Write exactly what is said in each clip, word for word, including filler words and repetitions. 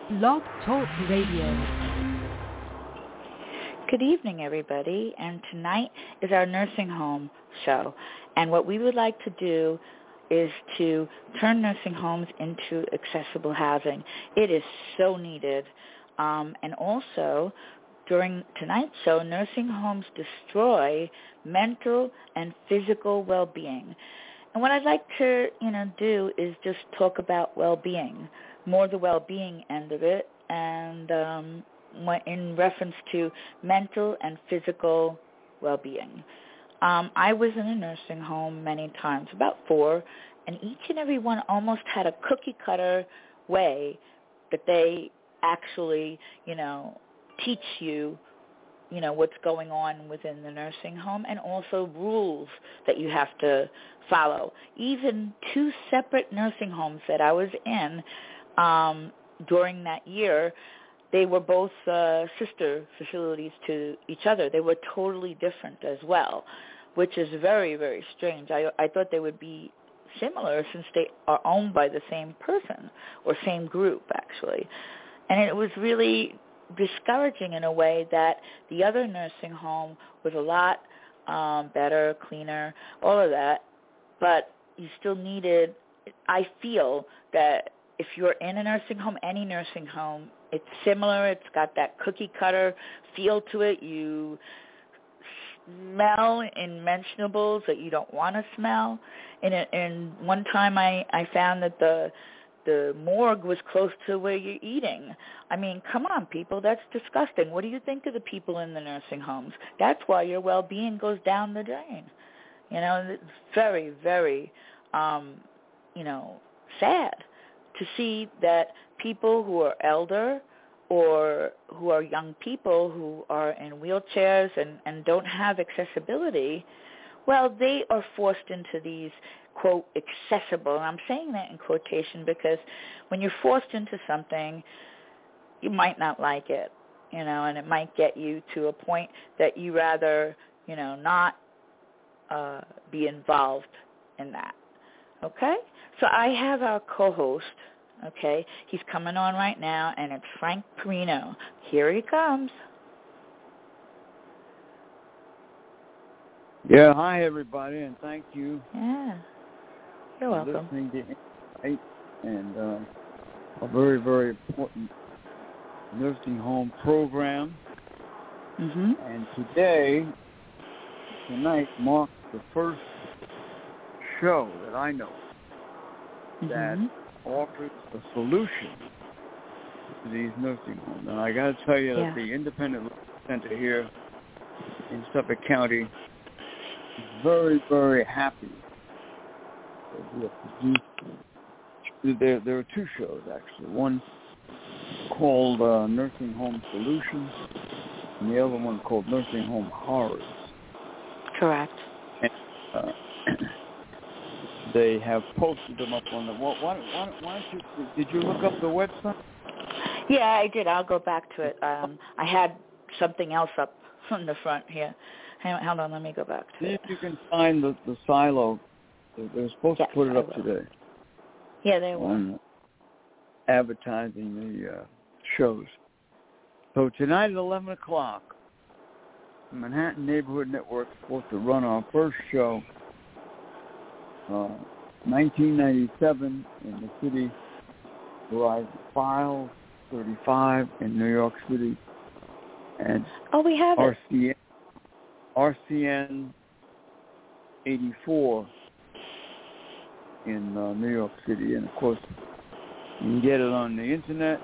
Blog Talk Radio. Good evening, everybody, and tonight is our nursing home show. And what we would like to do is to turn nursing homes into accessible housing. It is so needed. Um, and also, during tonight's show, nursing homes destroy mental and physical well-being. And what I'd like to, you know, do is just talk about well-being, more the well-being end of it, and um, in reference to mental and physical well-being. Um, I was in a nursing home many times, about four, and each and every one almost had a cookie-cutter way that they actually, you know, teach you, you know, what's going on within the nursing home, and also rules that you have to follow. Even two separate nursing homes that I was in um, during that year, they were both uh, sister facilities to each other. They were totally different as well, which is very, very strange. I, I thought they would be similar since they are owned by the same person or same group, actually. And it was really discouraging in a way that the other nursing home was a lot um, better, cleaner, all of that, but you still needed, I feel that if you're in a nursing home, any nursing home, it's similar. It's got that cookie-cutter feel to it. You smell unmentionables that you don't want to smell. And, it, and one time I, I found that the the morgue was close to where you're eating. I mean, come on, people. That's disgusting. What do you think of the people in the nursing homes? That's why your well-being goes down the drain. You know, it's very, very, um, you know, sad to see that people who are elder or who are young people who are in wheelchairs and, and don't have accessibility, well, they are forced into these, quote, accessible. And I'm saying that in quotation because when you're forced into something, you might not like it, you know, and it might get you to a point that you rather, you know, not uh, be involved in that. Okay? So I have our co-host, okay? He's coming on right now, and it's Frank Perino. Here he comes. Yeah, hi, everybody, and thank you. Yeah, you're for welcome. Listening to Insight and uh, a very, very important nursing home program. Mm-hmm. And today, tonight, marks the first show that I know that mm-hmm. offers a solution to these nursing homes. And I got to tell you yeah. that the Independent Center here in Suffolk County is very, very happy that we have produced. There, there are two shows, actually. One called uh, Nursing Home Solutions, and the other one called Nursing Home Horrors. Correct. And, uh, they have posted them up on the. Why, why, why don't you? Did you look up the website? Yeah, I did. I'll go back to it. Um, I had something else up on the front here. Hold on, let me go back to See it. if you can find the, the silo. They're supposed yes, to put it I up will. today. Yeah, they will. On advertising the uh, shows. So tonight at eleven o'clock, the Manhattan Neighborhood Network is supposed to run our first show. Uh, nineteen ninety-seven in the city, Verizon Files, thirty-five in New York City, and oh, we have R C N, it. R C N eighty-four in uh, New York City. And, of course, you can get it on the Internet,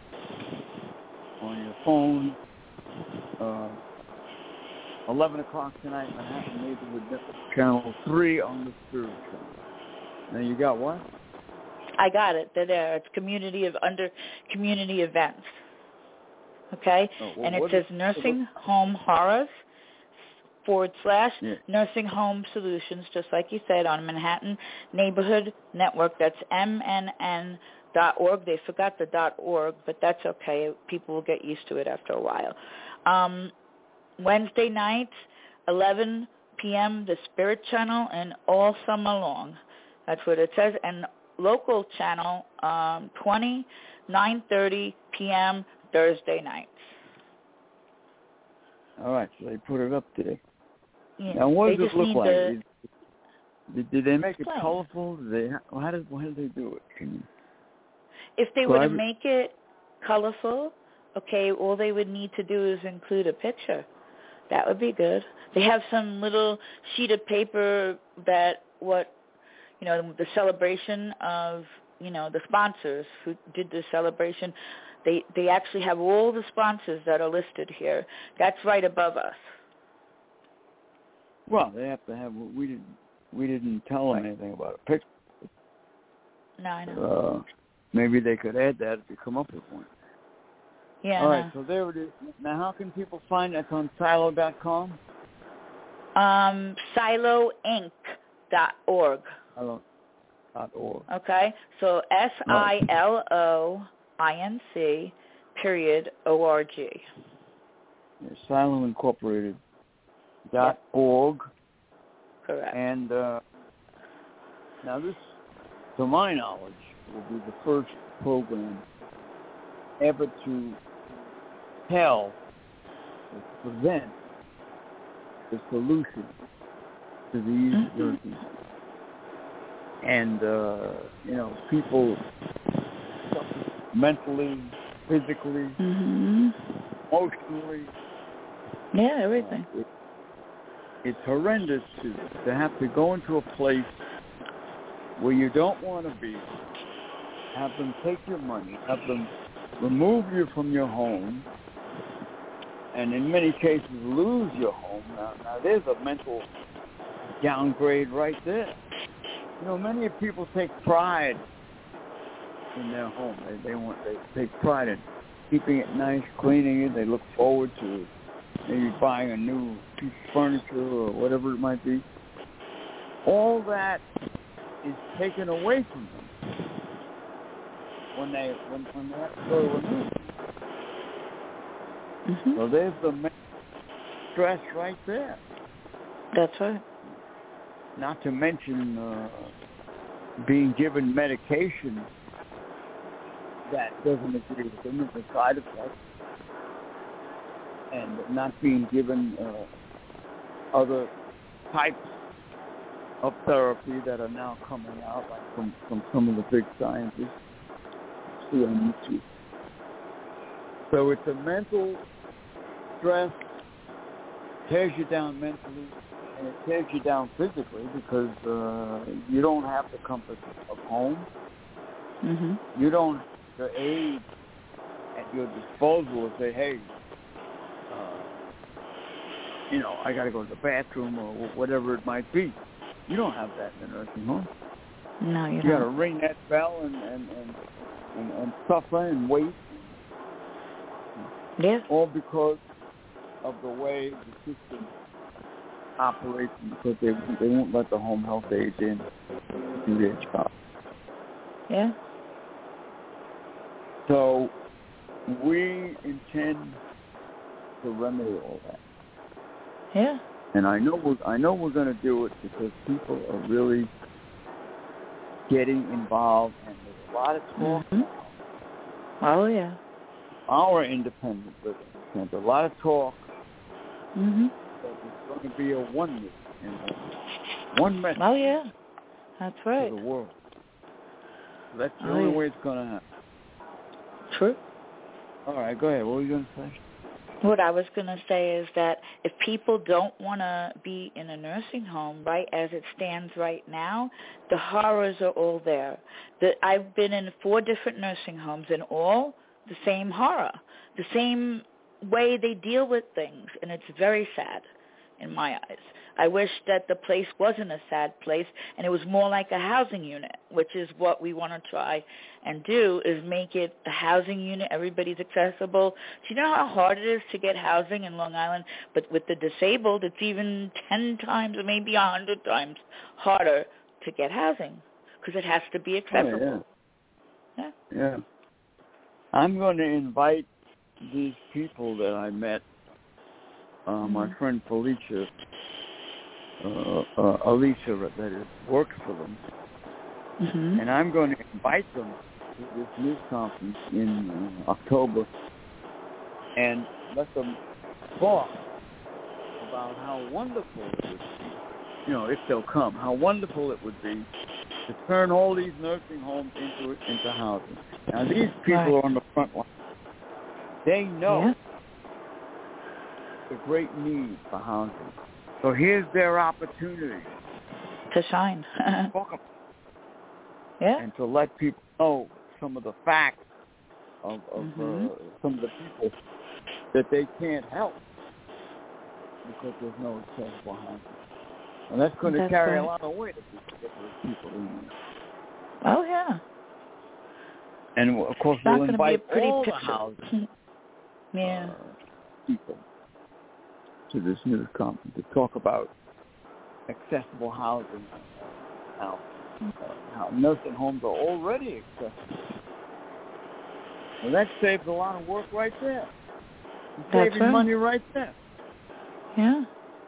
on your phone. Uh, eleven o'clock tonight, Manhattan Neighborhood Network, Channel three on the Spirit Channel. Now, you got what? I got it. They're there. It's community of under community events. Okay? Oh, well, and it what says is, Nursing Home Horrors forward slash yeah. Nursing Home Solutions, just like you said, on Manhattan Neighborhood Network. That's M N N dot org. They forgot the dot .org, but that's okay. People will get used to it after a while. Um, Wednesday nights, eleven p.m., the Spirit Channel, and all summer long. That's what it says. And local channel, um, twenty, nine thirty p.m. Thursday nights. All right, so they put it up there. Yeah, now, what they does just it look need like? to Is, did, did they make it explain. colorful? Did they, how did how did they do it? Can you If they were to describe it? make it colorful, okay, all they would need to do is include a picture. That would be good. They have some little sheet of paper that what, you know, the celebration of, you know, the sponsors who did the celebration, they, they actually have all the sponsors that are listed here. That's right above us. Well, they have to have. We didn't. We didn't tell them Right. anything about a picture. No, I know. Uh, maybe they could add that if you come up with one. Yeah. All right, no. so there it is. Now, how can people find it? It's on silo dot com? Um, silo inc dot org. Silo dot org. Okay? So S I L O I N C period O R G. Yeah, Silo Incorporated dot org. Correct. And uh, now this, to my knowledge, will be the first program ever to tell, or present the solution to these Mm-hmm. nursing. And, uh, you know, people mentally, physically, Mm-hmm. emotionally. Yeah, everything. Uh, it, it's horrendous to, to have to go into a place where you don't want to be, have them take your money, have them remove you from your home, and in many cases lose your home. Now, now there's a mental downgrade right there. You know, many people take pride in their home. They, they want they take pride in keeping it nice, cleaning it. They look forward to maybe buying a new piece of furniture or whatever it might be. All that is taken away from them when they when, when they have to go to a new. Mm-hmm. So there's the mental stress right there. That's right. Not to mention uh, being given medication that doesn't agree with them as a side effect, and not being given uh, other types of therapy that are now coming out, like from, from some of the big scientists. See on YouTube. So it's a mental stress, tears you down mentally, and it tears you down physically because uh, you don't have the comfort of home. Mm-hmm. You don't have the aid at your disposal to say, hey, uh, you know, I got to go to the bathroom or whatever it might be. You don't have that in a nursing home. No, you, you don't. got to ring that bell and and, and, and and suffer and wait. Yeah. All because of the way the system operates, because they they won't let the home health aides in to do their job. Yeah. So we intend to remedy all that. Yeah. And I know we're, I know we're going to do it because people are really getting involved, and there's a lot of talk Mm-hmm. now. Oh, yeah. Our independent living center, a lot of talk Mm-hmm. that there's going to be a oneness and one message Oh, yeah. That's right. to the world. So that's the Oh, only yeah. way it's going to happen. True. All right, go ahead. What were you going to say? What I was going to say is that if people don't want to be in a nursing home, right, as it stands right now, the horrors are all there. The, I've been in four different nursing homes, and all the same horror, the same way they deal with things, and it's very sad in my eyes. I wish that the place wasn't a sad place and it was more like a housing unit, which is what we want to try and do, is make it a housing unit. Everybody's accessible. Do you know how hard it is to get housing in Long Island? But with the disabled, it's even ten times or maybe a hundred times harder to get housing because it has to be accessible. Oh, yeah. Yeah. Yeah. I'm going to invite these people that I met, uh, mm-hmm. my friend Felicia, uh, uh, Alicia, that is, works for them. Mm-hmm. And I'm going to invite them to this news conference in uh, October and let them talk about how wonderful it would be, you know, if they'll come, how wonderful it would be to turn all these nursing homes into into housing. Now, these people Right. are on the front line. They know Yeah. the great need for housing. So here's their opportunity To shine. to talk about Yeah. and to let people know some of the facts of, of Mm-hmm. uh, some of the people that they can't help because there's no accessible housing. And that's going to That's carry right. a lot of weight if we can get those people in there. Oh, yeah. And, of course, It's not we'll going to be a invite pretty all the picture. housing Yeah. uh, people to this news conference to talk about accessible housing, how, uh, how nursing homes are already accessible. Well, that saves a lot of work right there. You're That's saving right. money right there. Yeah.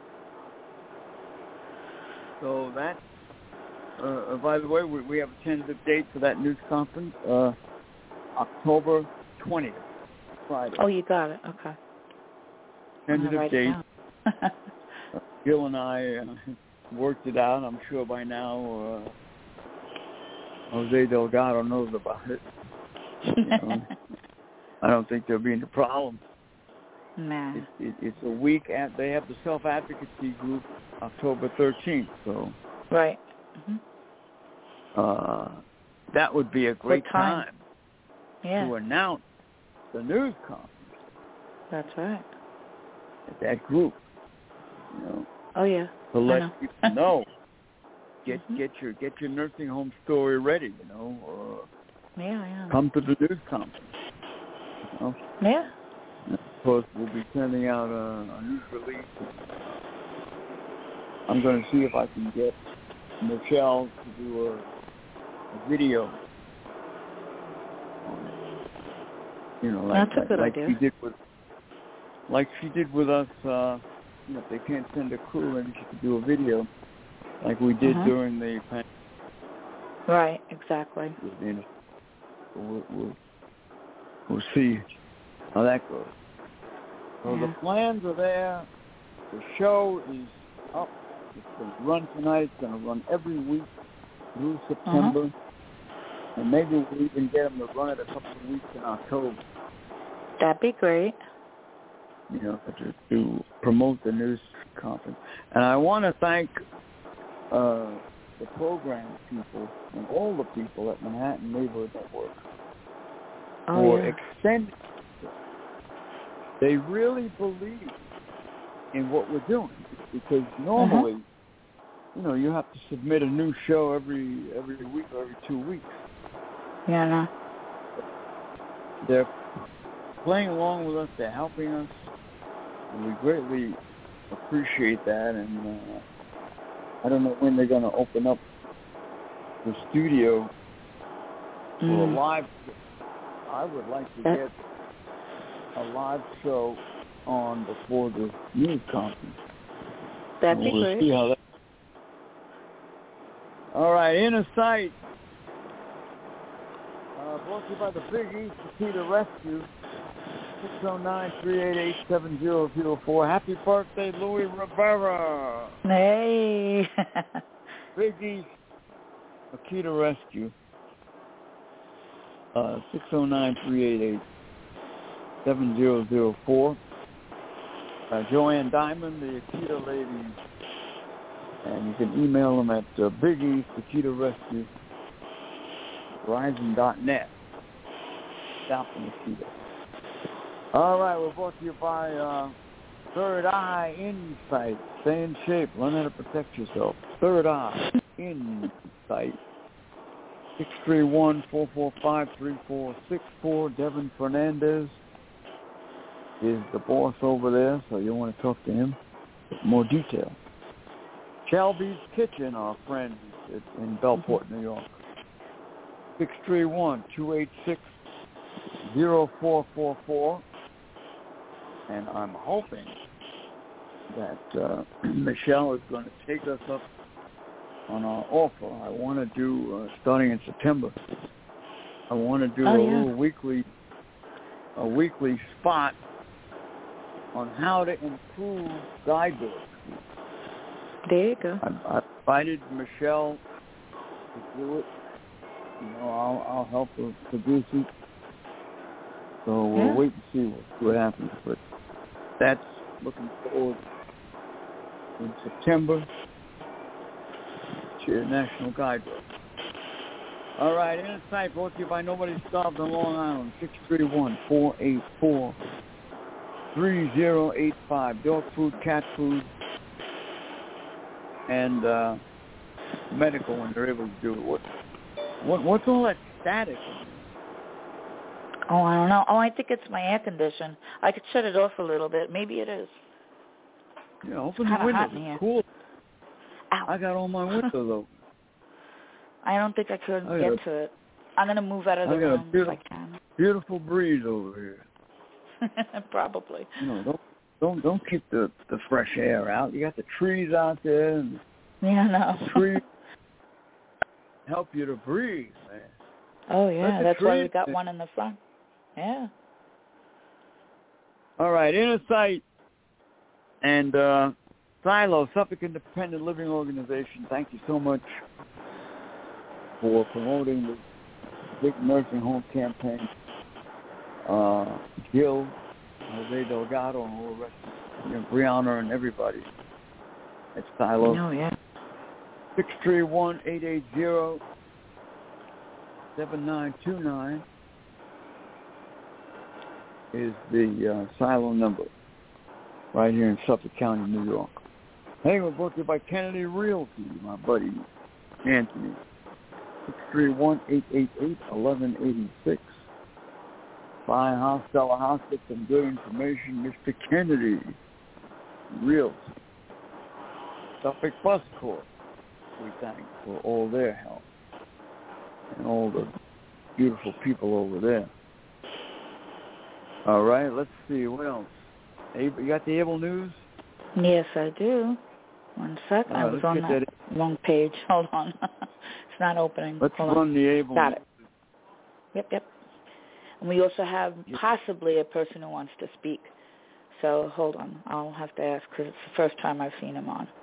So that, uh, uh, by the way, we, we have a tentative date for that news conference, uh, October twentieth, Friday. Oh, you got it. Okay. I'm gonna Tentative write date. it down. Uh, Gil and I uh, worked it out. I'm sure by now uh, Jose Delgado knows about it. You know, I don't think there'll be any problem. Nah. It, it, it's a week at, they have the self-advocacy group October thirteenth, so Right. Mm-hmm. uh, that would be a great What time? time Yeah. to announce the news conference That's right. at that group, you know, Oh, yeah. to I let know. people know. Get Mm-hmm. get your get your nursing home story ready, you know, or Yeah, yeah. come to the news conference. You know? Yeah. And of course, we'll be sending out a, a news release. I'm going to see if I can get Michelle to do a, a video on it. You know, like That's a like, good like idea. she did with like she did with us. Uh, you know, if they can't send a crew, maybe she could do a video, like we did Mhm. during the pandemic. Right. Exactly. You know, we'll, we'll we'll see how that goes. So Yeah. the plans are there. The show is up. It's going to run tonight. It's going to run every week through September. Uh-huh. And maybe we'll even get them to run it a couple of weeks in October, That'd be great. you know, to, to promote the news conference. And I want to thank uh, the program people and all the people at Manhattan Neighborhood Network Oh, for yeah. extending. They really believe in what we're doing, because normally, Uh-huh. you know, you have to submit a new show every every week or every two weeks. Yeah, no. They're playing along with us. They're helping us, and we greatly appreciate that. And uh, I don't know when they're going to open up the studio for Mm. a live. I would like to That- get a live show on before the news conference. That'd And be we'll great. see how that. All right, Inner Sight. Uh, brought to you by the Big East Tequila Rescue. six oh nine, three eight eight, seven oh oh four. Happy birthday, Louis Rivera. Hey. Big East Tequila Rescue. Uh, six oh nine, three eight eight, seven oh oh four. Uh, Joanne Diamond, the Akita lady. And you can email them at uh, Big East Akita Rescue, Verizon dot net. South Akita. All right, we're brought to you by uh, Third Eye Insight. Stay in shape. Learn how to protect yourself. Third Eye Insight. six three one, four four five, three four six four. Devin Fernandez is the boss over there, so you want to talk to him with more detail. Shelby's Kitchen, our friend in Bellport, New York. six three one, two eight six, zero four four four. And I'm hoping that uh, Michelle is going to take us up on our offer. I want to do, uh, starting in September, I want to do oh, a yeah. little weekly, a weekly spot on how to improve guidebooks. There you go. I, I invited Michelle to do it. You know, I'll, I'll help her produce it. So we'll yeah. wait and see what, what happens. But that's looking forward in September to your National Guidebook. All right, Inner Sight brought to you by Nobody Starved on Long Island, six three one, four eight four, three zero eight five. Dog food, cat food, and uh, medical when they're able to do it. What, what, what's all that static? Oh, I don't know. Oh, I think it's my air condition. I could shut it off a little bit. Maybe it is. Yeah, open it's the windows. Hot in here. It's cool. Ow. I got all my windows open. I don't think I could I get got, to it. I'm going to move out of the I got room a beautiful, if I can. beautiful breeze over here. Probably. You know, don't don't don't keep the, the fresh air out. You got the trees out there, and yeah, no. trees help you to breathe, man. Oh yeah, that's trees, why we got man. one in the front. Yeah. All right, Inner Sight and uh, Silo, Suffolk Independent Living Organization. Thank you so much for promoting the big nursing home campaign. Uh, Jill, Jose Delgado, and all the rest, you know, Brianna and everybody at Silo. Oh, yeah. six three one, eight eight zero, seven nine two nine is the uh, Silo number right here in Suffolk County, New York. Hey, we're brought to you by Kennedy Realty, my buddy Anthony. six three one, eight eight eight, one one eight six. Buy a house, sell a house, get some good information. Mister Kennedy Realty. Suffolk Bus Corps, we thank for all their help and all the beautiful people over there. All right, let's see, what else? Able, you got the Able News? Yes, I do. One sec. All I right, was let's on get that, that wrong page. Hold on. It's not opening. Let's Hold run on. the Able Got News. it. Yep, yep. And we also have possibly a person who wants to speak. So hold on. I'll have to ask because it's the first time I've seen him on.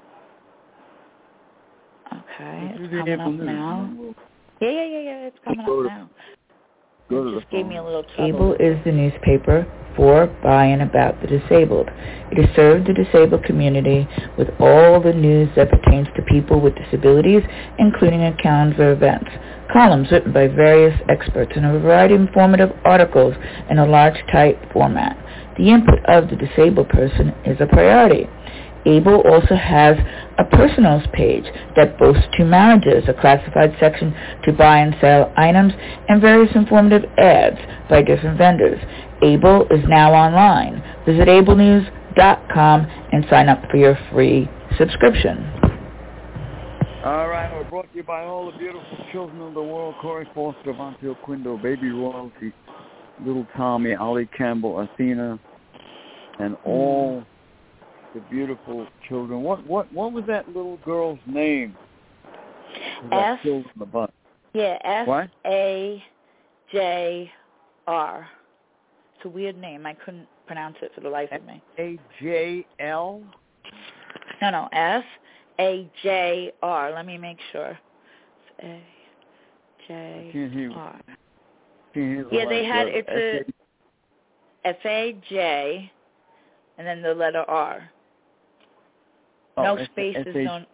Okay, it's coming up now. Yeah, yeah, yeah, yeah. It's coming up now. It just gave me a little trouble. Able is the newspaper for, by, and about the disabled. It has served the disabled community with all the news that pertains to people with disabilities, including a calendar of events, columns written by various experts, and a variety of informative articles in a large type format. The input of the disabled person is a priority. Able also has a personals page that boasts two marriages, a classified section to buy and sell items, and various informative ads by different vendors. Able is now online. Visit able news dot com and sign up for your free subscription. All right, we're brought to you by all the beautiful children of the world, Corey Foster, Vontae Quindo, Baby Royalty, Little Tommy, Ollie Campbell, Athena, and all mm. the beautiful children. What what what was that little girl's name? S. The bus? Yeah, S what? A J R. It's a weird name. I couldn't pronounce it for the life of me. A J L? No, no, S A J R. Let me make sure. A J R. Yeah, they had, it's a F A J and then the letter R. Oh, no spaces, no.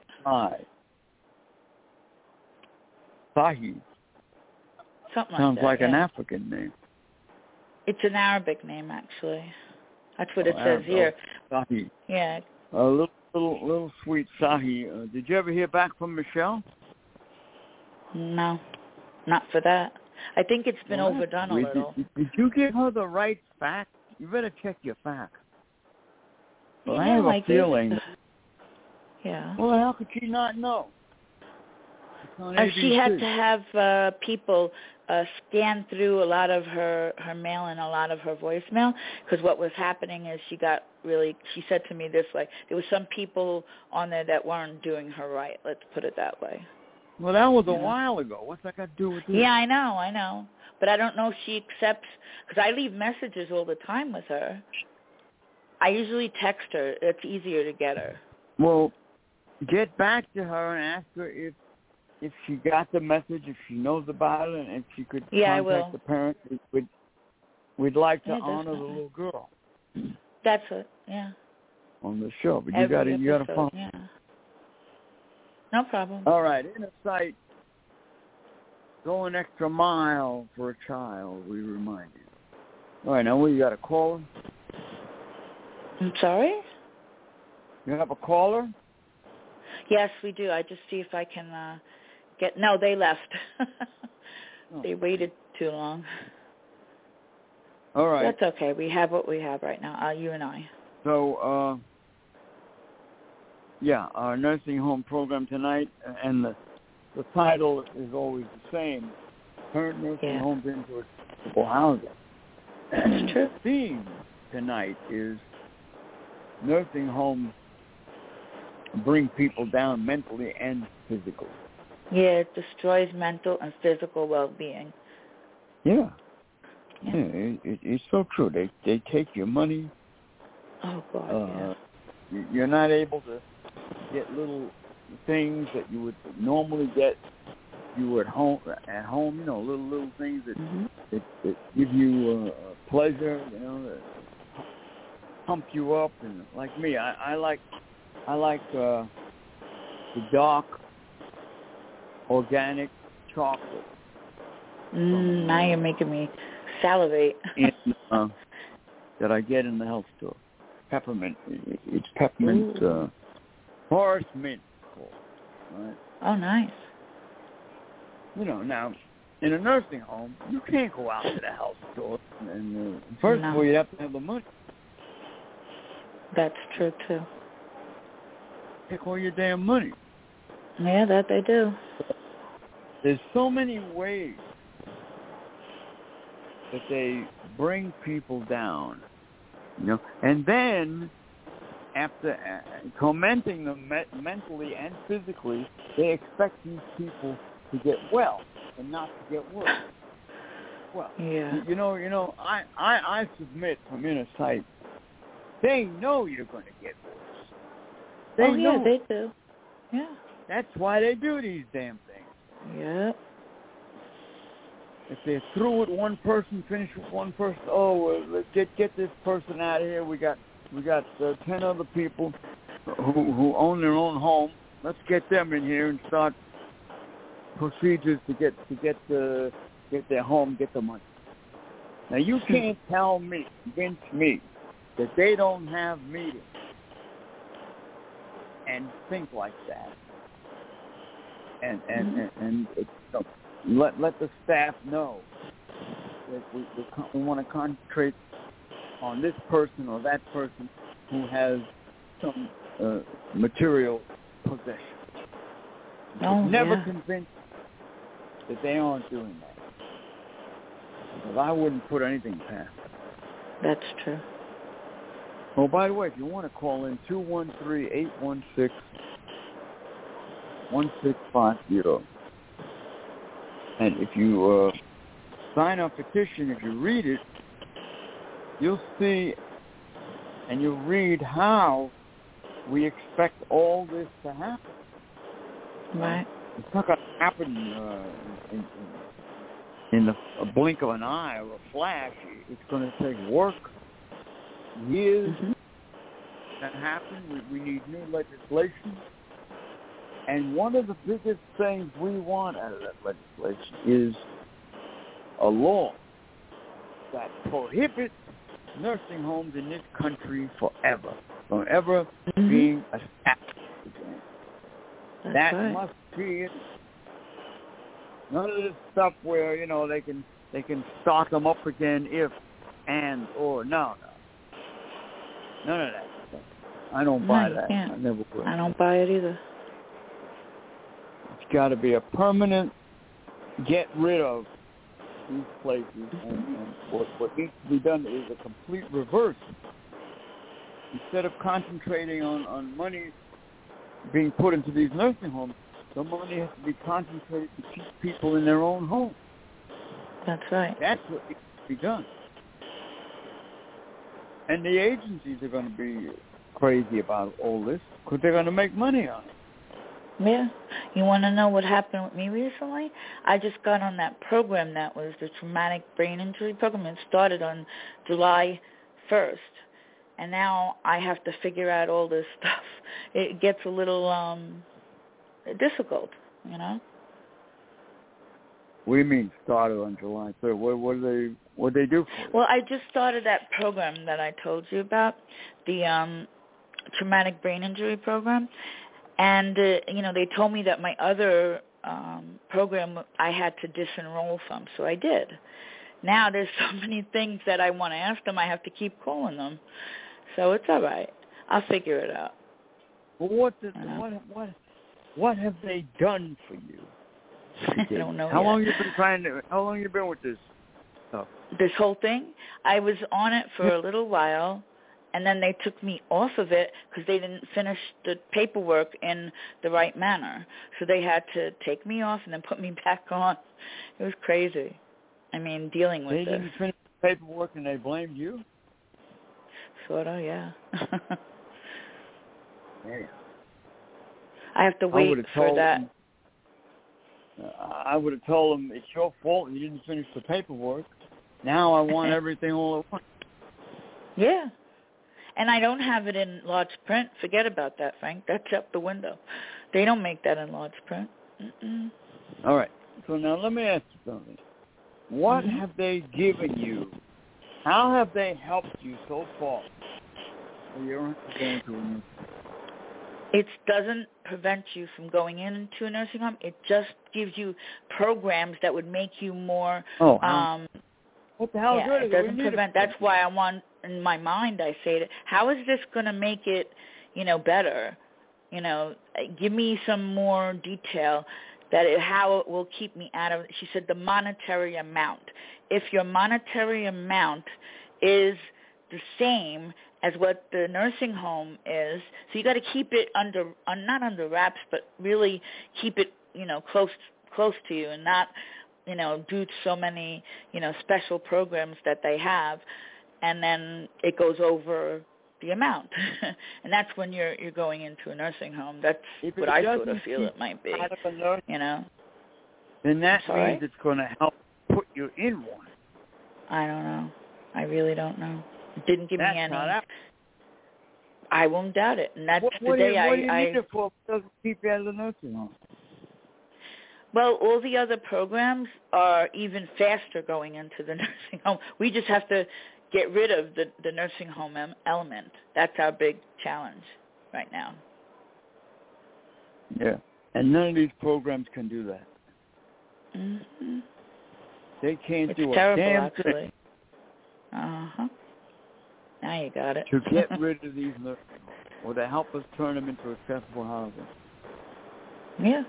Sahi. Something Sounds like that. like yeah. an African name. It's an Arabic name, actually. That's what oh, it says Arab, here. Oh, Sahi. Yeah. A little, little, little sweet Sahi. Uh, did you ever hear back from Michelle? No, not for that. I think it's been well, overdone a did, little. Did, did you give her the right facts? You better check your facts. Well, yeah, I have a I feeling. Did. Yeah. Well, how could she not know? on Uh, A B C. she had to have uh, people uh, scan through a lot of her, her mail and a lot of her voicemail, because what was happening is she got really, she said to me this way, there was some people on there that weren't doing her right, let's put it that way. Well, that was a You know? while ago. What's that got to do with this? Yeah, I know, I know. But I don't know if she accepts, because I leave messages all the time with her. I usually text her. It's easier to get her. Well, get back to her and ask her if if she got the message, if she knows about it, and if she could yeah, contact I will. the parent. We'd, we'd like to yeah, honor definitely. the little girl That's it, yeah. on the show. But you Every got to you got to episode, follow. yeah. No problem. All right, Inner Sight, go an extra mile for a child, we remind you. All right, now we got a caller. I'm sorry? You have a caller? Yes, we do. I just see if I can uh, get... No, they left. Oh. They waited too long. All right. That's okay. We have what we have right now, uh, you and I. So, uh, yeah, our nursing home program tonight, and the, the title is always the same, Turn Nursing Yeah. Homes into Accessible Housing. That's true. The theme tonight is nursing homes bring people down mentally and physically. Yeah, it destroys mental and physical well-being. Yeah. Yeah. Yeah, it, it, it's so true. They they take your money. Oh, God, Uh, yeah. you- You're not able to get little things that you would normally get. You were at home, at home, you know, little little things that Mm-hmm. that, that give you uh, pleasure, you know, that pump you up. And like me, I, I like I like uh, the dark, organic chocolate. Mm, now you're making me salivate. in, uh, that I get in the health store. Peppermint. It, it's peppermint. Ooh. Uh, forest mint. Called, right? Oh, nice. You know, now, in a nursing home, you can't go out to the health store. And uh, first No. of all, you have to have the money. That's true, too. Take all your damn money. Yeah, that they do. There's so many ways that they bring people down, you know, and then after uh, tormenting them me- mentally and physically, they expect these people to get well and not to get worse. Well, Yeah. you, you know, you know, I, I, I submit from Inner Sight, they know you're going to get worse. They oh, yeah, know. they do. Yeah. That's why they do these damn things. Yeah. If they're through with one person, finish with one person. Oh, well, let's get get this person out of here. We got we got uh, ten other people who who own their own home. Let's get them in here and start procedures to get to get the get their home, get the money. Now you can't tell me, convince me, that they don't have meetings and think like that, and and Mm-hmm. and, and it's, you know, let let the staff know that we we, we want to concentrate on this person or that person who has some uh, material possession. Oh, Never yeah. convinced that they aren't doing that, because I wouldn't put anything past them. That's true. Oh, by the way, if you want to call in, two one three, eight one six, one six five zero. And if you uh, sign a petition, if you read it, you'll see and you'll read how we expect all this to happen. Right. It's not going to happen uh, in, in, in the a blink of an eye or a flash. It's going to take work, years Mm-hmm. to happen. We, we need new legislation. And one of the biggest things we want out of that legislation is a law that prohibits nursing homes in this country forever, from ever Mm-hmm. being established again. That's That right. must be it. None of this stuff where, you know, they can they can start them up again if, and, or, no, no. None of that stuff. I don't No, buy you that. can't. I never will. I don't buy it either. got to be a permanent get rid of these places, and, and what, what needs to be done is a complete reverse. Instead of concentrating on, on money being put into these nursing homes, the money has to be concentrated to keep people in their own home. That's right. That's what needs to be done. And the agencies are going to be crazy about all this because they're going to make money on it. Yeah. You want to know what happened with me recently? I just got on that program that was the traumatic brain injury program. It started on July first. And now I have to figure out all this stuff. It gets a little um, difficult, you know? What do you mean started on July third? What, what do they what do they do for you? Well, I just started that program that I told you about, the um, traumatic brain injury program. And, uh, you know, they told me that my other um, program I had to disenroll from, so I did. Now there's so many things that I want to ask them, I have to keep calling them. So it's all right. I'll figure it out. Well, what, did, uh, what, what, what have they done for you? I don't know How yet. long you been trying to, how long you been with this stuff? This whole thing? I was on it for a little while. And then they took me off of it because they didn't finish the paperwork in the right manner. So they had to take me off and then put me back on. It was crazy. I mean, dealing with they this. They didn't finish the paperwork and they blamed you? Sort of, yeah. Yeah. I have to wait for that. Them, uh, I would have told them, it's your fault you didn't finish the paperwork. Now I want everything all at once. Yeah. And I don't have it in large print. Forget about that, Frank. That's out the window. They don't make that in large print. Mm-mm. All right. So now let me ask you something. What mm-hmm. have they given you? How have they helped you so far? So you're going to a It doesn't prevent you from going into a nursing home. It just gives you programs that would make you more... Oh, um, what the hell yeah, good it is doesn't it? prevent... That's why I want... In my mind, I say, that, how is this going to make it, you know, better? You know, give me some more detail that it, how it will keep me out of. She said the monetary amount. If your monetary amount is the same as what the nursing home is, so you got to keep it under, uh, not under wraps, but really keep it, you know, close close to you, and not, you know, do so many, you know, special programs that they have. And then it goes over the amount, and that's when you're you're going into a nursing home. That's what I sort of feel it might be. You know, then that means it's going to help put you in one. I don't know. I really don't know. It didn't give that's me any. Not I won't doubt it, and that's what, the what day do you, I. What do you I, need it for? It doesn't keep you out of the nursing home. Well, all the other programs are even faster going into the nursing home. We just have to get rid of the, the nursing home element. That's our big challenge right now. Yeah, and none of these programs can do that. Mm-hmm. They can't it's do a terrible, damn actually. thing. Uh-huh. Now you got it. To get rid of these nursing homes, or to help us turn them into accessible housing. Yeah.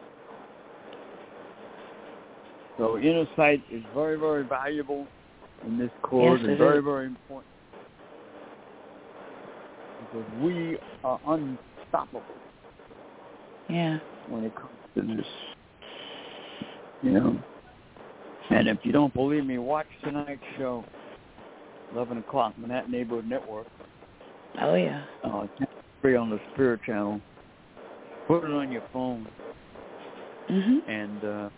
So inner sight is very, very valuable in this cause, yes, and very, is. very important. Because we are unstoppable. Yeah. When it comes to this. You know. And if you don't believe me, watch tonight's show, eleven o'clock, Manhattan Neighborhood Network. Oh, yeah. Uh, it's free on the Spirit Channel. Put it on your phone. Mm-hmm. And uh,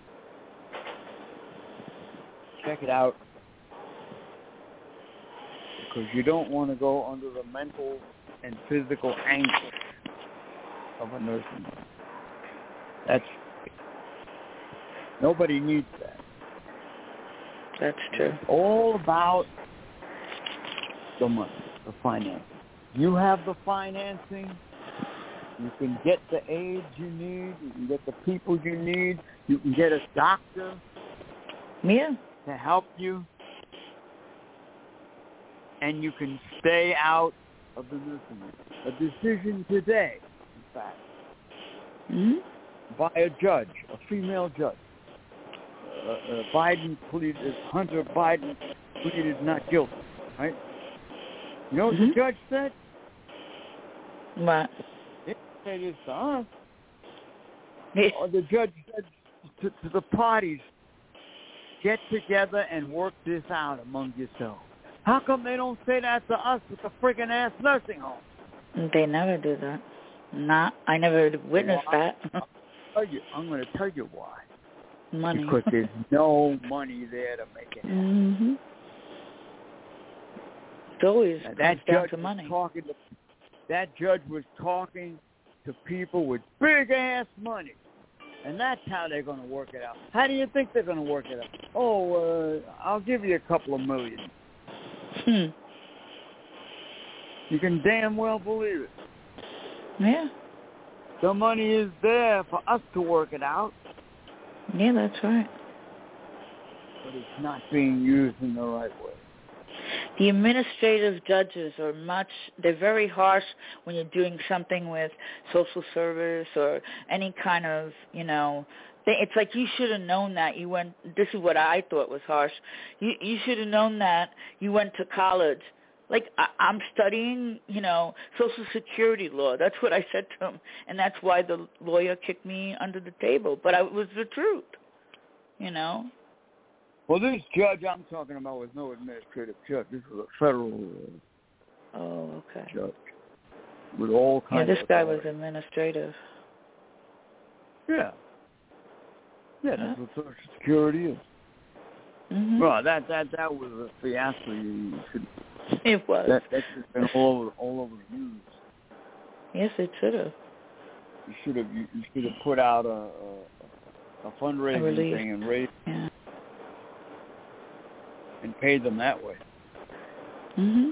check it out. Because you don't want to go under the mental and physical anguish of a nursing home. That's nobody needs that. That's true. It's all about the money, the financing. You have the financing. You can get the aids you need. You can get the people you need. You can get a doctor. Yeah. To help you. And you can stay out of the nursing home. A decision today, in fact. Mm-hmm. by a judge, a female judge. Uh, uh, Biden pleaded, Hunter Biden pleaded not guilty, right? You know what mm-hmm. the judge said? What? He didn't say this to us. Or the judge said to, to the parties, get together and work this out among yourselves. How come they don't say that to us with the freaking ass nursing home? They never do that. Not, I never witnessed why? that. I'll tell you, I'm going to tell you why. Money. Because there's no money there to make it happen. Mm-hmm. It's always Now, comes that down judge to money. Was talking to, that judge was talking to people with big ass money. And that's how they're going to work it out. How do you think they're going to work it out? Oh, uh, I'll give you a couple of million. Hmm. You can damn well believe it. Yeah. The money is there for us to work it out. Yeah, that's right. But it's not being used in the right way. The administrative judges are much, they're very harsh when you're doing something with social service or any kind of, you know, they, it's like you should have known that you went, this is what I thought was harsh, you, you should have known that you went to college. Like, I, I'm studying, you know, Social Security law. That's what I said to him, and that's why the lawyer kicked me under the table. But I, it was the truth, you know. Well, this judge I'm talking about was no administrative judge. This was a federal uh, oh, okay. judge with all kinds. Yeah, this of guy authority. was administrative. Yeah. Yeah, that's what Social Security is. Mm-hmm. Well, that that that was a fiasco. You should. It was. That that's just been all over all over the news. Yes, it should have. You should have you, you should have put out a a, a fundraising a thing and raised yeah. and paid them that way. Mhm.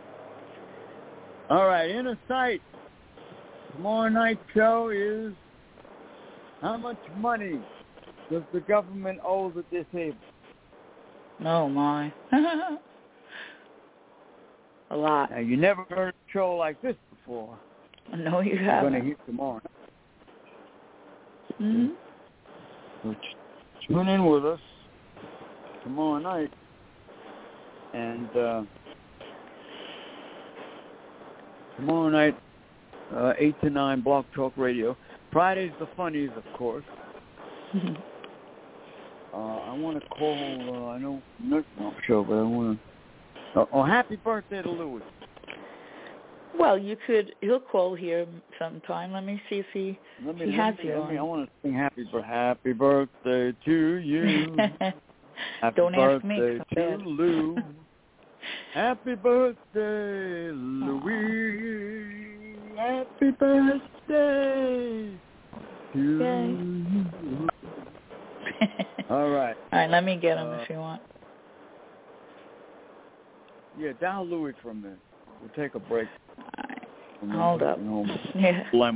All right, Inner Sight. Tomorrow night's show is how much money does the government owe the disabled? Oh my. A lot. Now, you never heard a show like this before. No, you You're haven't. going to hear tomorrow. Mm-hmm. So tune in with us tomorrow night. And uh, tomorrow night, uh, eight to nine, Blog Talk Radio. Friday's the funnies, of course. uh, I want to call, uh, I know, nursing home show, but I want to... Oh, oh, happy birthday to Louis. Well, you could, he'll call here sometime. Let me see if he, let me, he let has me, you let me, I on. want to sing happy, happy birthday to you. Happy Don't ask me, birthday 'cause to I'm bad. Lou. Happy birthday, Louis. Happy birthday to you. All right. All right, let me get him uh, if you want. Yeah, dial Louis for a minute. We'll take a break. All right. From Hold up. Home. Yeah. Lem.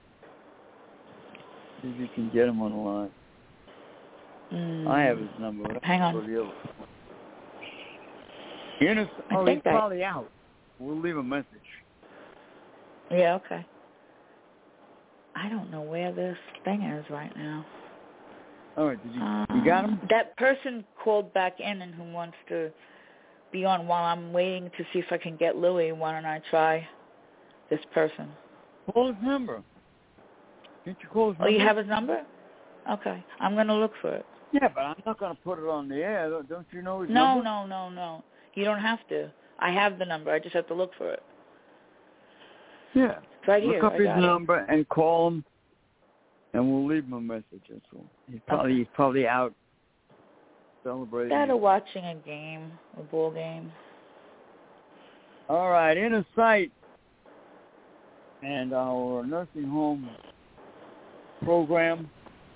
See if you can get him on the line. Mm. I have his number. Hang on. Inner, I oh, think he's I... probably out. We'll leave a message. Yeah, okay. I don't know where this thing is right now. All right, did you, uh, you got him? That person called back in and who wants to be on while I'm waiting to see if I can get Louis. Why don't I try this person? Call his number. Didn't you call his oh, number? Oh, you have his number? Okay. I'm going to look for it. Yeah, but I'm not going to put it on the air. Don't you know his no, number? No, no, no, no. You don't have to. I have the number. I just have to look for it. Yeah. It's right look here. Look up I his got number it. and call him, and we'll leave him a message. That's all. He's probably, okay. he's probably out celebrating. Dad are watching a game, a ball game. All right, Inner Sight and our nursing home program,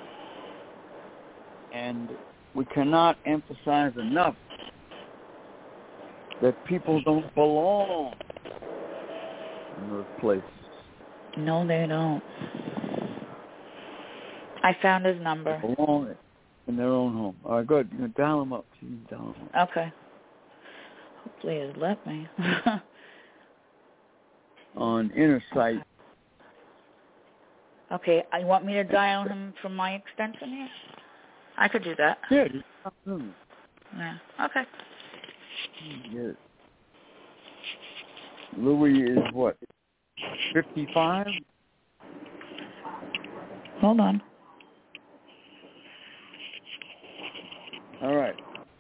and we cannot emphasize enough that people don't belong in those places. No, they don't. I found his number. They belong in their own home. All right, good. You can dial him up. You can dial him up. Okay. Hopefully it let me. On Inner Sight, Okay, you want me to dial him from my extension here? I could do that. Yeah, absolutely. Yeah, okay. Yeah. Louis is what, fifty-five? Hold on. All right.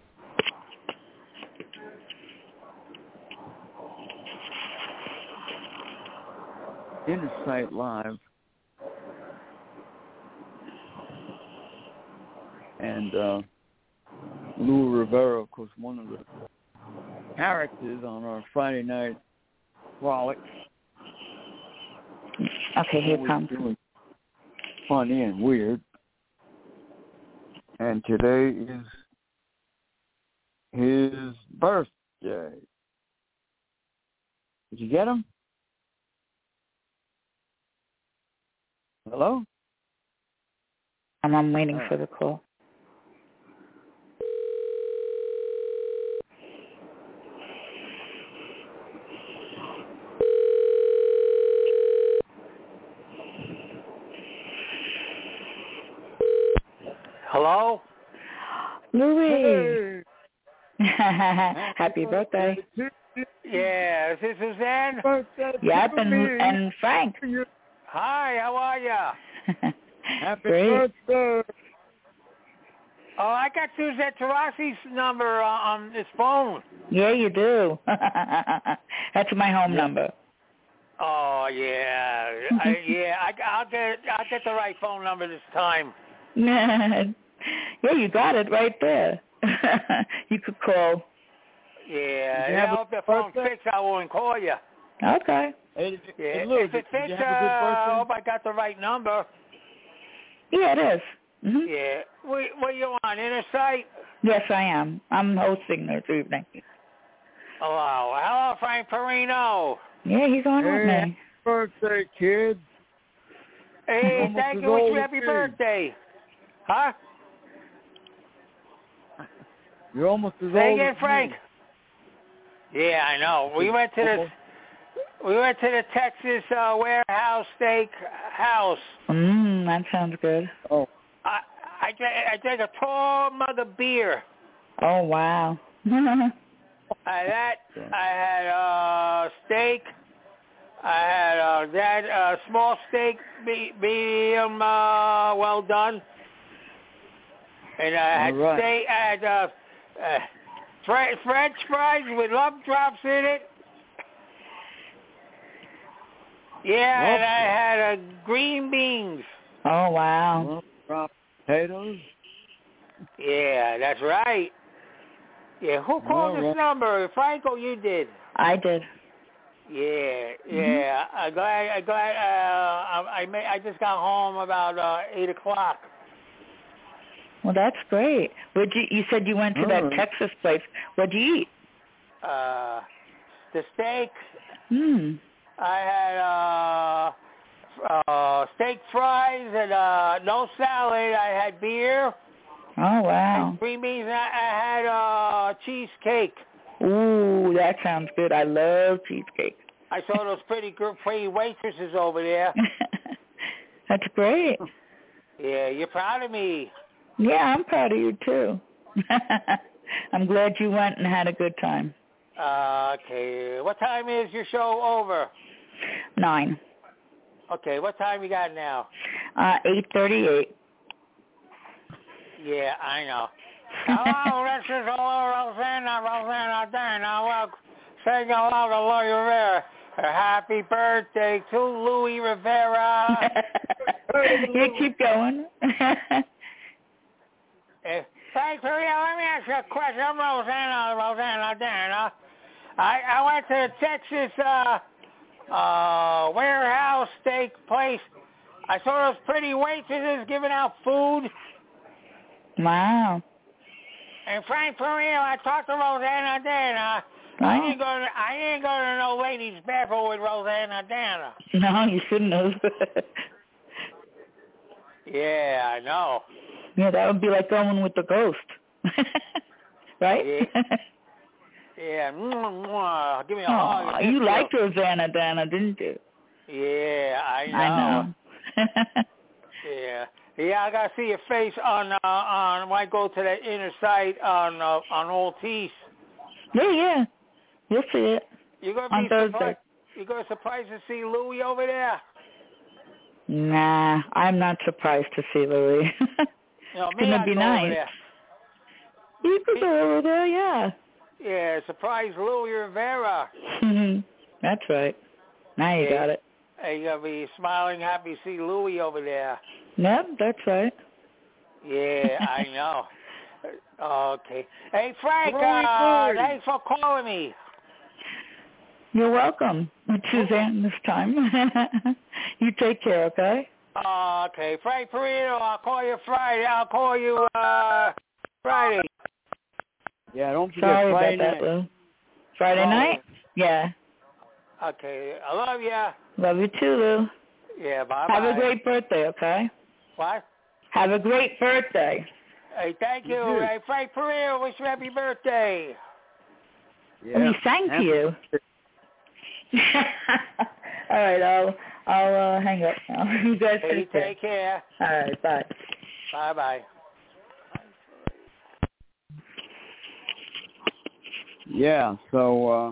Inner Sight Live. And uh, Lou Rivera, of course, one of the characters on our Friday night frolic. Okay, here it comes. Funny and weird. And today is his birthday. Did you get him? Hello? I'm, I'm waiting for the call. Hello? Louis! Hey. Happy birthday. Yeah, is this Suzanne? Birthday Yep, to and, me. and Frank. Hi, how are ya? Happy Great. birthday. Oh, I got Suzanne Tarassi's number uh, on his phone. Yeah, you do. That's my home Yeah. number. Oh, yeah. I, yeah, I, I'll get I'll get the right phone number this time. Yeah, you got it right there. You could call. Yeah, you yeah, have if a the phone birthday? fits, I won't call you. Okay. Hey, did- Yeah, hey, Lou, if it did you fits, have a good uh, birthday? I hope I got the right number. Yeah, it is. Mm-hmm. Yeah. What, what you on, Inner Sight? Yes, I am. I'm hosting this evening. Hello. Hello, Frank Perino. Yeah, he's on Hey, with happy me. birthday, kid. Hey, Almost thank as you. Wish old you as happy me. birthday. Huh? You're almost as Say old again, as Frank. me. Yeah, I know. We went to the Almost. we went to the Texas uh, Warehouse Steak House. Mmm, that sounds good. Oh, I I drank, I drank a tall mug of beer. Oh, wow. I had that. I had uh, steak. I had uh, that uh, small steak, me- medium, uh, well done. And I had All right. steak. I had uh, uh, Fre- French fries with lump drops in it. Yeah, Lump- and I had uh, green beans. Oh, wow. lump drop potatoes. Yeah, that's right. Yeah, who called All this right. number? Frank or you did? I did. Yeah, yeah. Mm-hmm. I'm glad. I'm glad. Uh, I I, may, I just got home about uh, eight o'clock. Well, that's great. Would you? You said you went to All that right. Texas place. What'd you eat? Uh, the steak. Hmm. I had uh, uh, steak fries and uh, no salad. I had beer. Oh, wow. And green beans. And I, I had uh, cheesecake. Ooh, that sounds good. I love cheesecake. I saw those pretty good, pretty waitresses over there. That's great. Yeah, you're proud of me. Yeah, I'm proud of you, too. I'm glad you went and had a good time. Uh, okay. What time is your show over? Nine. Okay, what time you got now? Uh, eight thirty-eight. Yeah, I know. Hello, this is hello, Rosanna, Rosanna Dana. Well, saying hello to Louis Rivera. Happy birthday to Louis Rivera. You keep going. Uh, Thanks, Maria. Let me ask you a question. I'm Rosanna, Rosanna Dana. I, I went to the Texas uh, uh, Warehouse Steak place. I saw those pretty waitresses giving out food. Wow. And Frank Perino, I talked to Rosanna Dana. Oh. I ain't going to, I ain't going to no ladies' bathroom with Rosanna Dana. No, you shouldn't have. Yeah, I know. Yeah, that would be like going with the ghost. Right? Yeah. Yeah. Mwah, mwah. Give me a Oh, hug. you liked Rosanna Dana, didn't you? Yeah, I know. I know. Yeah. Yeah, I gotta see your face on uh, on when I go to the inner site on uh, on Old Tees. Yeah, yeah. You'll see it You're gonna on be Thursday. surprised. You're gonna surprised to see Louie over there. Nah, I'm not surprised to see Louie. You know, It's me, gonna I'd be go nice. over there. You could go over there, yeah. Yeah, surprise Louie Rivera. That's right. Now you Yeah. got it. Hey, you're gonna be smiling, happy to see Louie over there. Yep, that's right. Yeah, I know. Okay. Hey, Frank, Louie, uh, Louie. thanks for calling me. You're welcome. It's Suzanne this time. You take care, okay? Uh, okay. Frank Perino, I'll call you Friday. I'll call you uh, Friday. Yeah, don't forget Sorry Friday about night. that, Lou. Friday Oh. night? Yeah. Okay. I love ya. Love you too, Lou. Yeah, bye-bye. Have a great birthday, okay? What? Have a great birthday. Hey, thank you. You too. Hey, Frank Perino, wish you happy birthday. Yeah. We sang to Happy- you. All right, I'll I'll uh, hang up now. You guys Hey, take care. take care. All right, bye. Bye-bye. Yeah, so uh,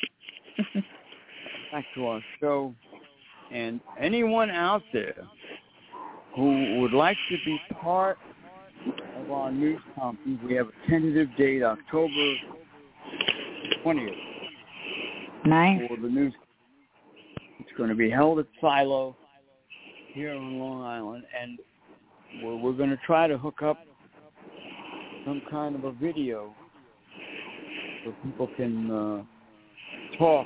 back to our show. And anyone out there who would like to be part of our news conference, we have a tentative date, October twentieth. Nice. For the news. It's going to be held at Silo here on Long Island, and we're, we're going to try to hook up some kind of a video so people can uh, talk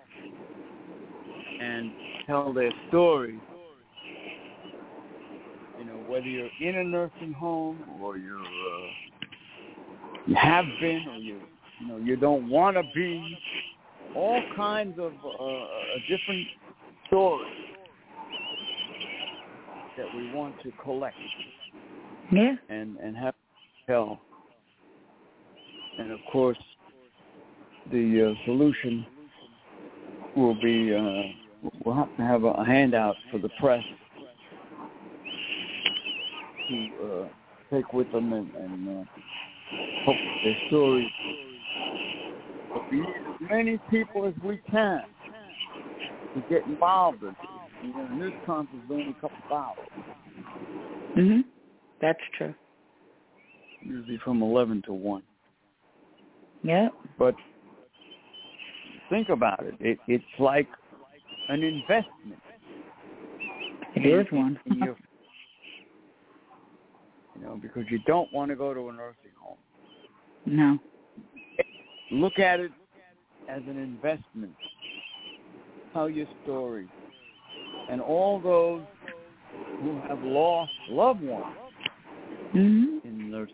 and tell their story. You know, whether you're in a nursing home or you're uh, you have been or you you know you don't want to be. All kinds of uh, different stories that we want to collect Yeah. and, and have to tell. And, of course, the uh, solution will be uh, we'll have to have a handout for the press to uh, take with them and, and uh, hope their stories will be as many people as we can to get involved in it. You know, the news conference is only a couple of hours. Mhm. That's true. Usually from eleven to one. Yep. But think about it. it it's like an investment. It in, is one. in your, you know, because you don't want to go to a nursing home. No. Look at it as an investment. Tell your story. And all those who have lost loved ones Mhm. in nursing,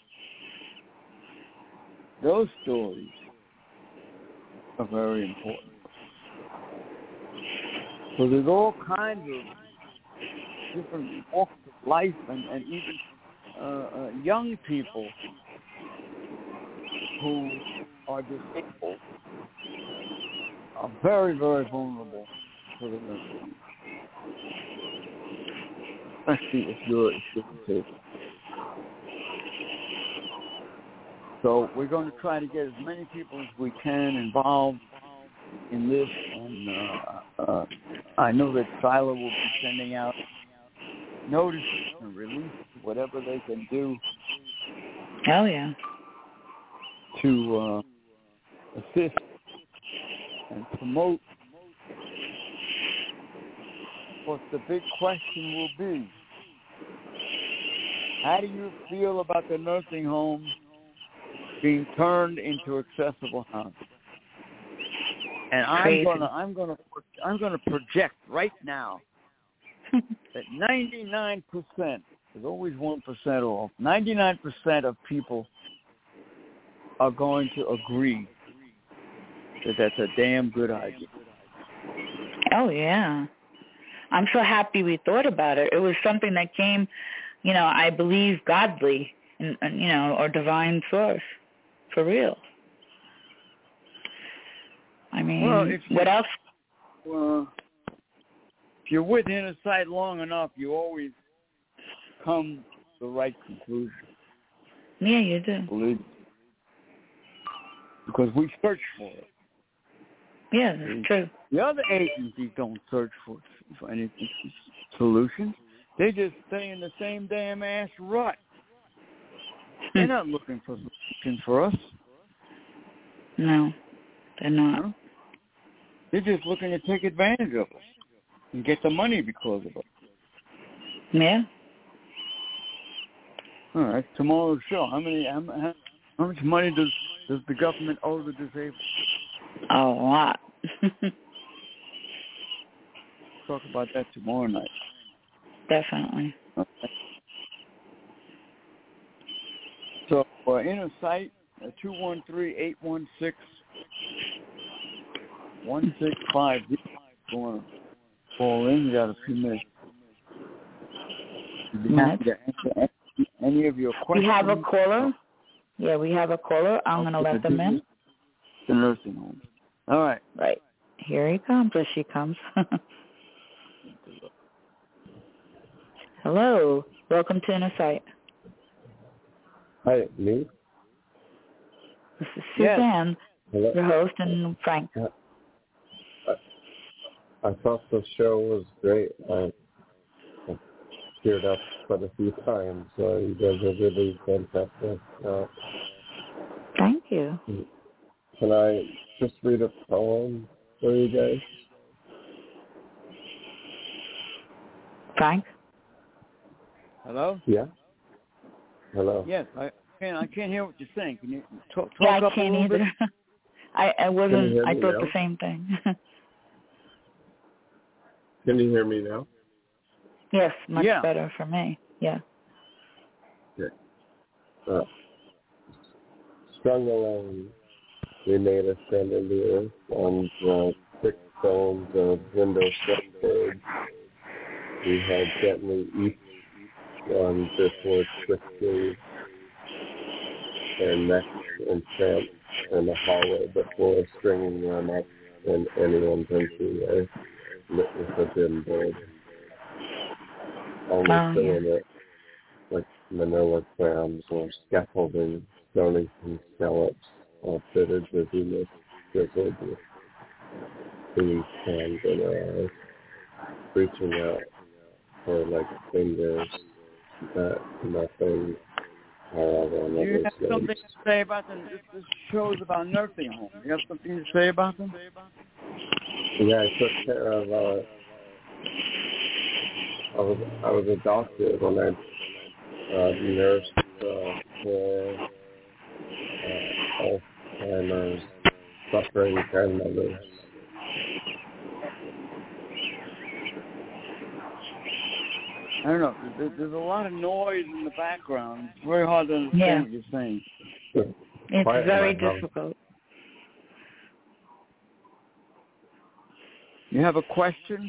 those stories are very important. So there's all kinds of different walks of life and, and even uh, uh, young people who are disabled are very, very vulnerable to the nursing home. Especially if you're, if you're disabled. So we're going to try to get as many people as we can involved in this, and uh, uh, I know that Silo will be sending out notices and release whatever they can do Oh yeah. to uh, assist and promote. But the big question will be, how do you feel about the nursing homes being turned into accessible housing? And I'm Crazy. gonna, I'm gonna, I'm gonna project right now that ninety-nine percent, there's always one percent off. ninety-nine percent of people are going to agree that that's a damn good idea. Oh yeah. I'm so happy we thought about it. It was something that came, you know, I believe godly, and, and you know, or divine source, for real. I mean, Well, if you, what else? Uh, if you're with Inner Sight long enough, you always come to the right conclusion. Yeah, you do. Believe me. Because we search for it. Yeah, that's true. The other agencies don't search for for any solutions. They just stay in the same damn ass rut. They're not looking for solutions for us. No, they're not. No? They're just looking to take advantage of us and get the money because of us. Yeah. All right, tomorrow's show. How many? How, how, how much money does does the government owe the disabled? A lot. Talk about that tomorrow night. Definitely. Okay. So, uh, Inner Sight, uh, two one three, eight one six, one six five zero. Going to call in. You got a few minutes. You'd be happy to answer any, any of your questions. We have a caller. Yeah, we have a caller. I'm going to let them in. The nursing home. All right. Right. Here he comes, or she comes. Hello. Welcome to Inner Sight. Hi, me? This is Suzanne, Hello. your host, and Frank. Uh, I, I thought the show was great. I, I teared up quite a few times. So you guys are really fantastic. Uh, Thank you. Can I just read a poem for you guys? Frank? Hello? Yeah? Hello? Yes, I can't, I can't hear what you're saying. Can you talk, talk yeah, up I can't a little either. bit? I, I Can you wasn't, hear I me thought now? the same thing. Can you hear me now? Yes, much Yeah. better for me. Yeah. Okay. Uh, strung along, we made a stand in the earth on the thick stones of window-swept birds. We had gently each one driftwood quickly, their necks and tramps in the hallway before stringing them up in anyone's entryway, lit with a dim bulb. Only Oh, filling yeah. it like manila clams or scaffolding, Stonington scallops, all fitted busyness, drizzled with clean hands in her eyes, reaching out for like fingers that nothing, however, Do you never have sleeps. something to say about them? This, this show's about nursing homes. You have something to say about them? Yeah, I took care of, uh, I was, I was adopted when I uh, nursed uh, for uh, Alzheimer's suffering grandmothers. I don't know. There, there's a lot of noise in the background. It's very hard to understand Yeah. what you're saying. It's Quiet very in my house. difficult. You have a question?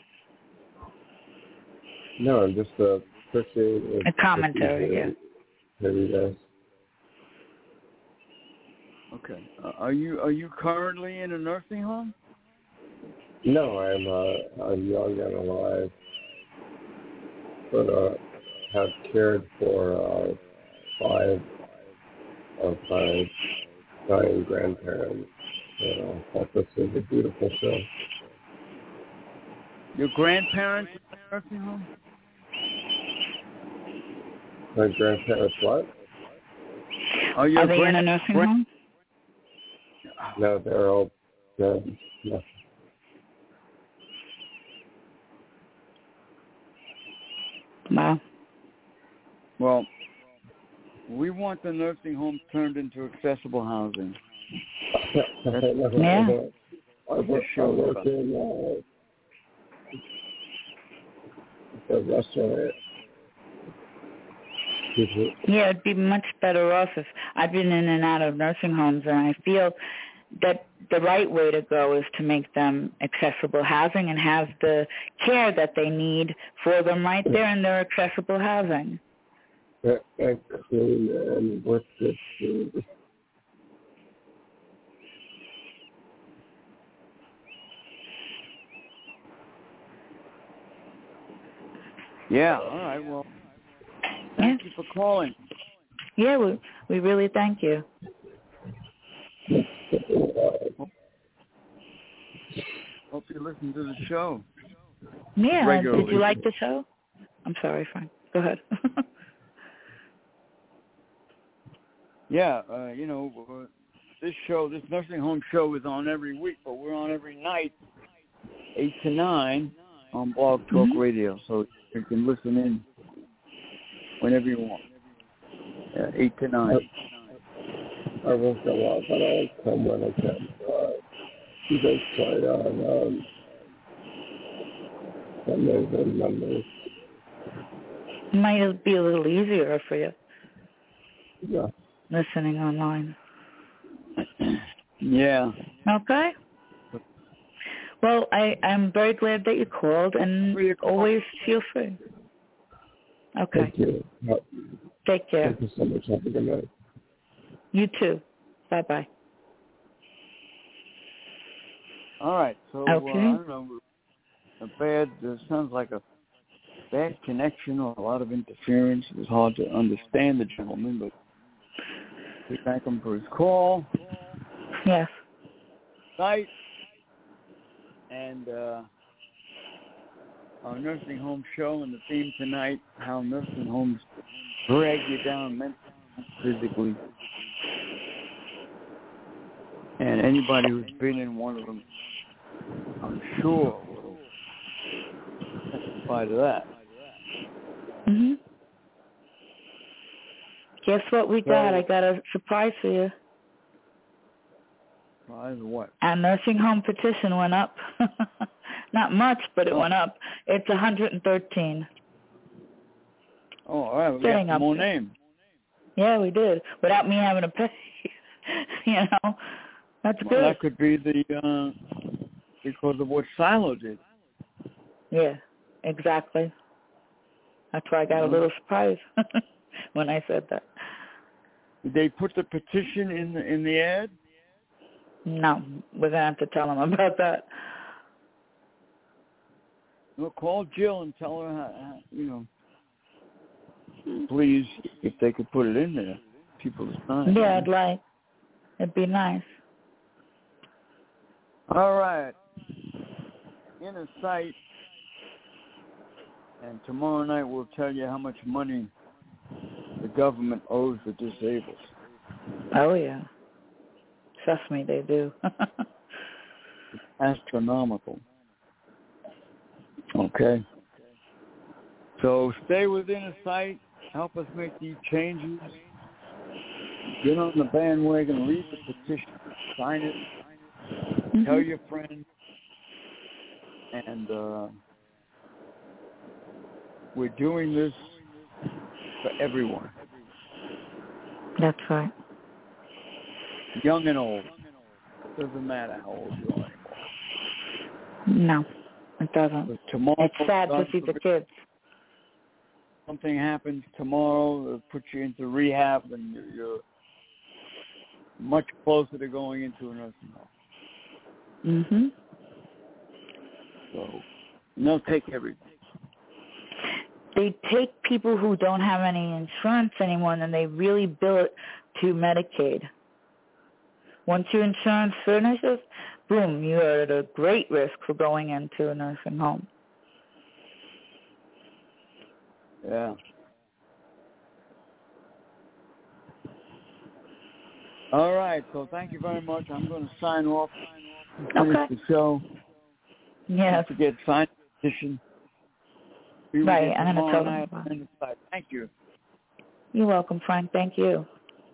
No, I'm just uh, appreciate it. A commentary, yeah. Hear you guys. Okay. Uh, are you are you currently in a nursing home? No, I'm uh, I'm young and alive, but uh, have cared for uh, five of my dying grandparents. And I thought this was a beautiful show. Your grandparents in a nursing home? My grandparents what? Are, your Are they grand- in a nursing grand- home? No, they're all dead. No. Wow. Well, we want the nursing home turned into accessible housing. Yeah. I work, I work in uh, the restaurant. Yeah, it'd be much better off if I've been in and out of nursing homes, and I feel that the right way to go is to make them accessible housing and have the care that they need for them right there in their accessible housing. And clean and with good food. Yeah, all right. Well, thank yeah. you for calling. Yeah, we, we really thank you. Hope you listen to the show. Yeah, regularly. did you like the show? I'm sorry, Frank. Go ahead. Yeah, uh, you know, uh, this show, this nursing home show is on every week, but we're on every night, eight to nine, on Blog Talk mm-hmm. Radio, so you can listen in whenever you want. Uh, eight to nine. I won't go out, but I'll come when I can. Uh, you guys try it on um, Sundays and Mondays. Might be a little easier for you. Yeah. Listening online. Yeah. Okay. Well, I, I'm very glad that you called, and always feel free. Okay. Thank you. Take care. Thank you so much. Have a good night. You too. Bye-bye. All right. So, okay. uh, I don't know, a bad, it sounds like a bad connection or a lot of interference. It was hard to understand the gentleman, but we thank him for his call. Yes. Site and uh, our nursing home show and the theme tonight, how nursing homes drag you down mentally, physically. And anybody who's been in one of them, I'm sure, will testify to that. Mm-hmm. Guess what we got? So, I got a surprise for you. Surprise what? Our nursing home petition went up. Not much, but it oh. went up. It's one hundred thirteen. Oh, all right. We Getting got some more there. names. Yeah, we did. Without me having to pay. You know, that's well, good. That could be the uh, because of what Silo did. Yeah, exactly. That's why I got mm-hmm. a little surprised when I said that. Did they put the petition in the in the ad? No, we're gonna have to tell them about that. Well, call Jill and tell her, how, how, you know, please, if they could put it in there, people to sign. Yeah, I'd like. It'd be nice. All right. Inner Sight, and tomorrow night we'll tell you how much money the government owes the disabled. Oh, yeah. Trust me, they do. It's astronomical. Okay. So stay within a sight. Help us make these changes. Get on the bandwagon. Read the petition. Sign it. Mm-hmm. Tell your friends. And uh, we're doing this for everyone. That's right. Young and old. It doesn't matter how old you are anymore. No, it doesn't. Tomorrow, it's sad to see the kids. Something happens tomorrow, it'll put you into rehab, and you're, you're much closer to going into a nursing home. Mm-hmm. So, they'll take everything. They take people who don't have any insurance anymore, and they really bill it to Medicaid. Once your insurance finishes, boom, you are at a great risk for going into a nursing home. Yeah. All right, so thank you very much. I'm going to sign off and finish okay. the show. Yeah. Don't forget, sign the petition. Right, I'm going to tell them about it. Thank you. You're welcome, Frank. Thank you.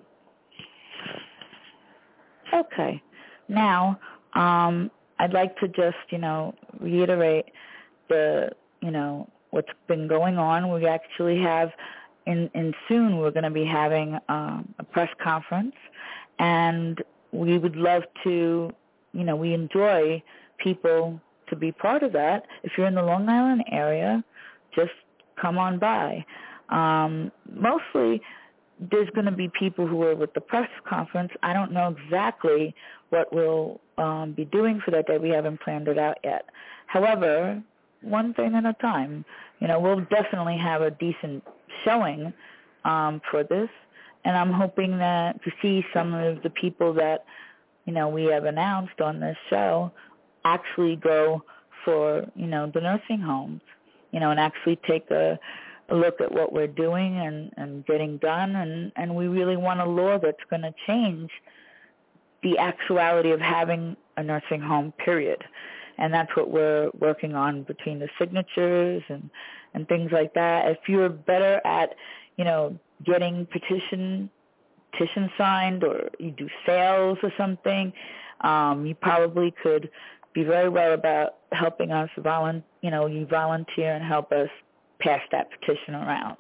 Okay. Now, um, I'd like to just, you know, reiterate the, you know, what's been going on. We actually have, in, in soon, we're going to be having um, a press conference, and we would love to, you know, we enjoy people to be part of that. If you're in the Long Island area, just come on by. Um, mostly, there's going to be people who are with the press conference. I don't know exactly what we'll um, be doing for that day. We haven't planned it out yet. However, one thing at a time. You know, we'll definitely have a decent showing um, for this, and I'm hoping that to see some of the people that, you know, we have announced on this show actually go for, you know, the nursing homes, you know, and actually take a, a look at what we're doing and, and getting done, and, and we really want a law that's going to change the actuality of having a nursing home, period. And that's what we're working on between the signatures and, and things like that. If you're better at, you know, getting petition petition signed, or you do sales or something, um, you probably could be very well about helping us, volun- you know, you volunteer and help us pass that petition around.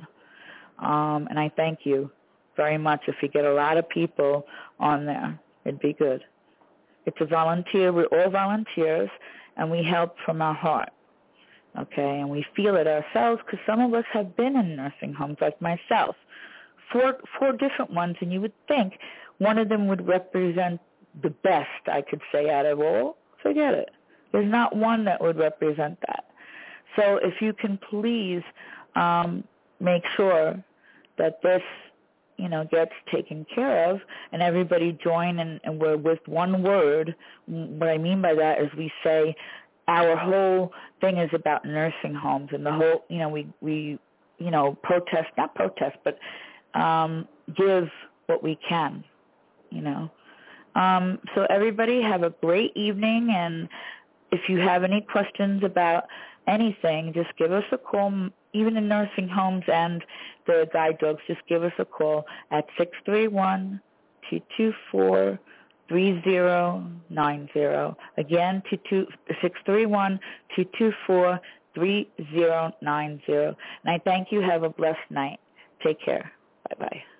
Um, and I thank you very much. If you get a lot of people on there, it'd be good. It's a volunteer. We're all volunteers, and we help from our heart, okay? And we feel it ourselves because some of us have been in nursing homes, like myself, four, four different ones, and you would think one of them would represent the best, I could say, out of all. Forget it. There's not one that would represent that. So if you can please um, make sure that this, you know, gets taken care of, and everybody join, and, and we're with one word. What I mean by that is we say our whole thing is about nursing homes, and the whole, you know, we, we you know, protest, not protest, but um, give what we can, you know. Um, so everybody have a great evening, and if you have any questions about anything, just give us a call. Even in nursing homes and the guide dogs, just give us a call at six three one, two two four, three zero nine zero. Again, six three one, two two four, three zero nine zero. And I thank you. Have a blessed night. Take care. Bye-bye.